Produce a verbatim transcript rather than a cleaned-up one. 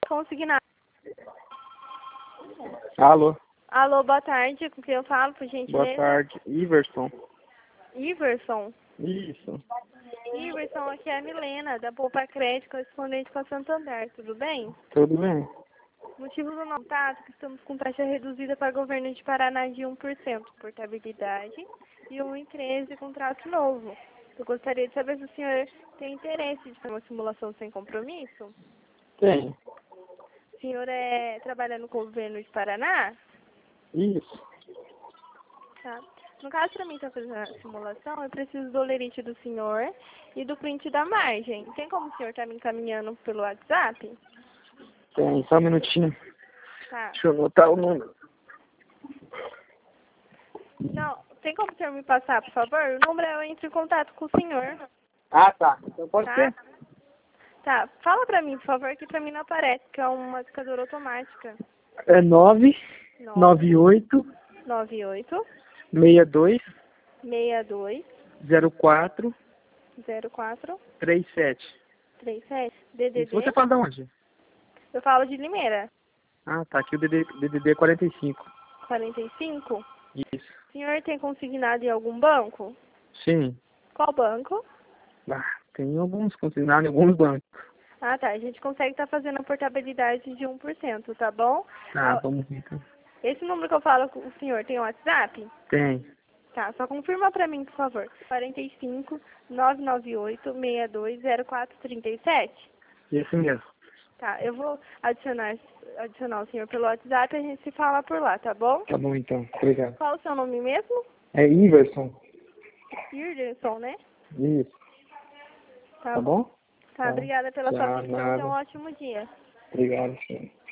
Consignado. Alô, Alô, boa tarde. Com quem eu falo, por gentileza? boa tarde. Iverson. Iverson. Isso. Iverson, aqui é a Milena, da Poupa Crédito, correspondente com a Santander. Tudo bem? Tudo bem? Motivo do nosso contato, que estamos com taxa reduzida para governo de Paraná de um por cento, portabilidade, e um vírgula treze contrato novo. Eu gostaria de saber se o senhor tem interesse de fazer uma simulação sem compromisso. Tem. O senhor é, trabalha no governo de Paraná? Isso. Tá. No caso, para mim estar fazendo a simulação, eu preciso do olerite do senhor e do print da margem. Tem como o senhor estar me encaminhando pelo WhatsApp? Tem, só um minutinho. Tá. Deixa eu anotar o número. Não, tem como o senhor me passar, por favor? O número eu entro em contato com o senhor. Ah, tá. Então pode Tá? ser? Tá. Fala pra mim, por favor, que pra mim não aparece, que é uma discadora automática. É nove nove oito nove oito seis dois seis dois zero quatro zero quatro três sete. três sete. Isso. D D D? Você fala de onde? Eu falo de Limeira. Ah, tá. Aqui o D D D quarenta e cinco. quarenta e cinco? Isso. O senhor tem consignado em algum banco? Sim. Qual banco? Ah, tem alguns consignados em alguns bancos. Ah, tá. A gente consegue estar fazendo a portabilidade de um por cento, tá bom? Tá, Ah, vamos ver então. esse número que eu falo com o senhor tem WhatsApp? Tem. Tá, só confirma pra mim, por favor. quarenta e cinco, nove nove oito, seis dois zero quatro três sete? Isso mesmo. Tá, eu vou adicionar, adicionar o senhor pelo WhatsApp e a gente se fala por lá, tá bom? Tá bom então. Obrigado. Qual o seu nome mesmo? É Iverson. Irderson, né? Isso. Tá, Tá bom? tá, obrigada pela sua Tá, atenção. Tenha um nada. ótimo dia. Obrigado, senhor.